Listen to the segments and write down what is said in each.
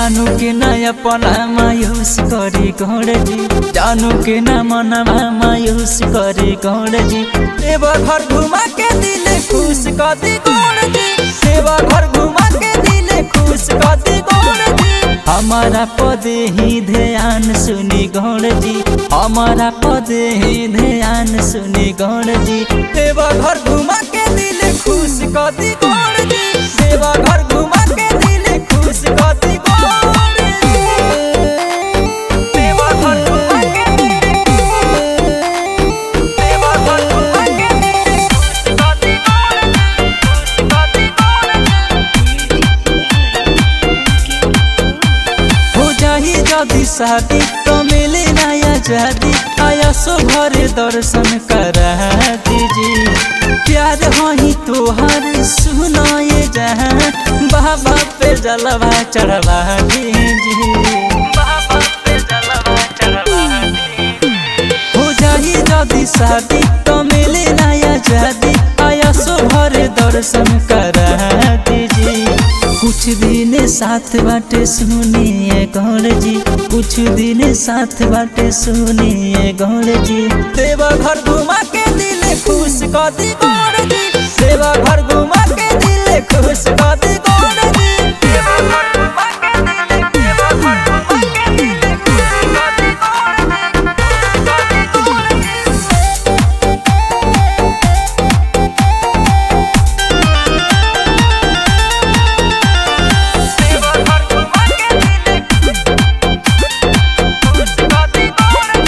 जानू के ना अपना मायूस करी गौड़ जी, जानू के ना मनमा मायूस करी गौड़ जी। देवा घर घुमा के दिले खुश कर दी गौड़ जी, देवा घर घुमा के दिले खुश कर दी गौड़ जी। हमारा पद ही ध्यान सुनी गौड़ जी, हमारा पद ही ध्यान सुनी गौड़ जी। देवा घर घुमा के दिले खुश कर दी गौड़ जी, देवा घर घुमा के दिले खुश कर दी गौड़ जी। देवा घर घुमा के दिले, देवा घर घुमा के दिले खुश कर दी गौड़ जी, खुश कर दी गौड़ जी। हो जाही जदी शादी तो मिली नया आजादी, आया सो भरे दर्शन करा दीजिए। प्यार वही तोहर सुनाए जहाँ, बाबा पे जलवा चढ़वा दीजिए, बाबा पे जलवा चढ़वा दीजिए। हो जाही जदी शादी तो मिली नया आजादी, आया सो भरे दर्शन करा दीजिए। कुछ दिन साथ बाटे सुनिए गौड़ जी, कुछ दिन साथ बाटे सुनिए गौड़ जी। देवा घर घुमा के दिले खुश कर दी गौड़ जी, देवा घर घुमा के दिले खुश कर दी गौड़ जी। देवा घर घुमा के दिले, देवा घर घुमा के दिले खुश कर दी गौड़ जी, खुश कर दी गौड़ जी। देवा घर घुमा के दिले खुश कर दी गौड़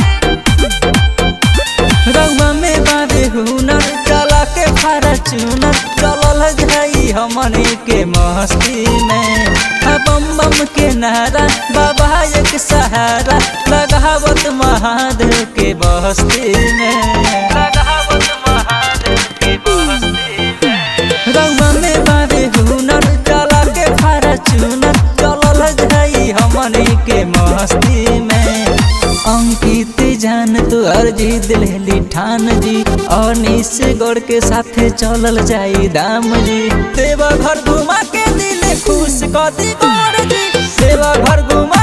जी। रउआ में बाबे हुनर चला के फॉर्च्यूनर, चलल जाई हमनी के मस्ती में। बम बम के नारा बाबा एक सहारा, लगावत महादेव के बस्ती में, लगावत महादेव के बस्ती में। रउआ में बाबे हुनर चला के फॉर्च्यूनर, चलल जाई हमनी के मस्ती में। अंकित जान तू अर्जी दिलेली ठान जी, और निश्चय गौड़ के साथे चलल जाई दाम जी। देवा घर घुमा के दिले खुश कर दी गौड़ जी, देवा घर घुमा